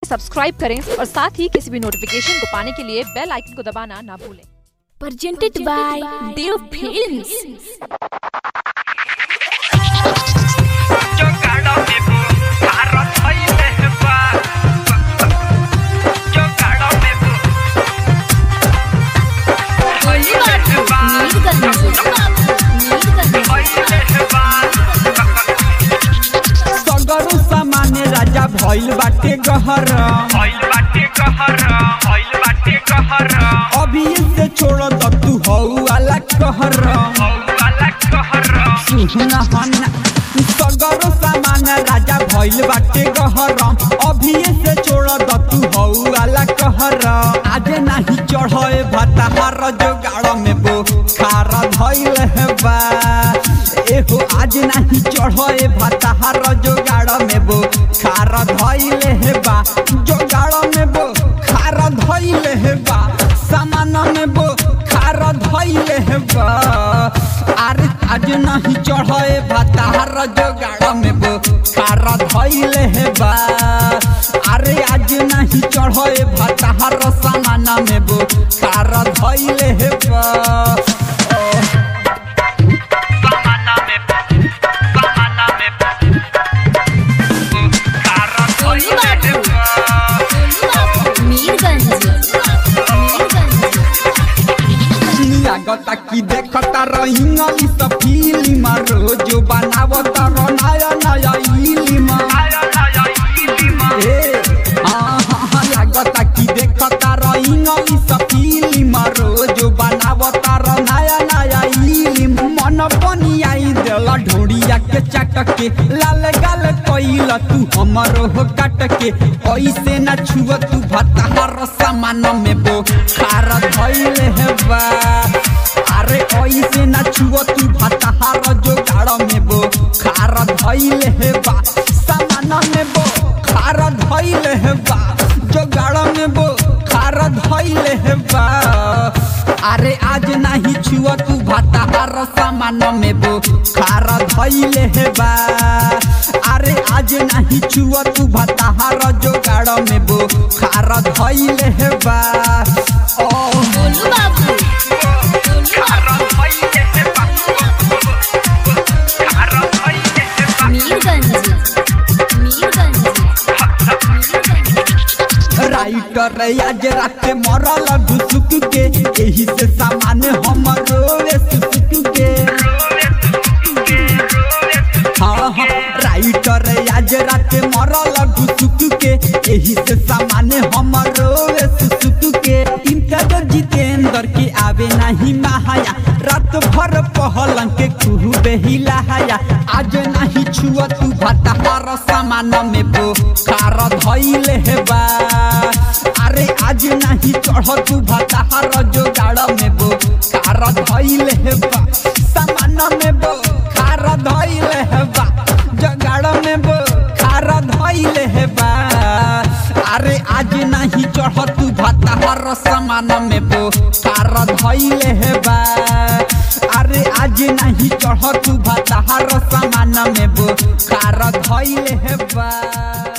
Subscribe करें और साथ ही किसी भी नोटिफिकेशन को पाने के लिए बेल आइकन को दबाना ना भूलें। Presented by Dev Films. सगरो सामान्य राजा भइल बाटे गहर अभी से छोड़ द तू हऊ वाला कहर सुना हना सगरो सामान्य राजा भइल बाटे गहर अभी से छोड़ द तू हऊ वाला कहर आज नहीं चढ़े भताहार जोगाड़ में बो खारा धइल है बा एहो आज नहीं चढ़े भताहार जोगाड़ में बो खारा धइल है बा जोगाड़ में बो खारा धइल है बा सामान में बो खारा धइल है बा अरे आज नहीं चढ़े भताहार जोगाड़ में बो खारा धइल है बा अरे आज नहीं चढ़े भताहार सामान में बो खारा धइल है बा लागता कि देखता रही सब फिल्म रोज बनावता नया नया इल्म लागता कि देखता रही सब फिल्म रोज बनावता नया नया इल्म मन बनी आई देला ढोड़िया के चाट के लाल गाल कैला तू हमरो हो काट के ऐसे न छुआ तू भताहार सामान में बो खारा धइल है बा अरे ऐसे न छुआ तू भताहार जोगाड़ में बो खारा धइल है बा सामान में बो खारा धइल है बा जोगाड़ में बो खारा धइल है बा अरे आज नहीं छुआ तू भताहार सामान में बो खारा धइल है बा अरे आज नहीं छुआ तू भताहार जोगाड़ में बो खारा धइल है बा राइटर आज रात मरल घुसुक के यही से सामान हमरो सुसुक के हाँ राइटर आज रात मरल घुसुक के यही से सामान हमरो सुसुक के इम्तियाज जितेंद्र के आवे नहीं महाया रात भर पहलन के खूबे हिलाया आज नहीं छुआ तू भताहार सामान में बो खारा धइल है बा अरे आज नहीं चढ़ तू भताहार जोगाड़ में बो खारा धइल है बा सामान में बो खारा धइल है बा जोगाड़ में बो खारा धइल है बा अरे आज नहीं चढ़ तू भताहार सामान में बो खारा धइल है बा अरे आज नहीं चढ़ तू भताहार सामान में बो खारा धइल है बा।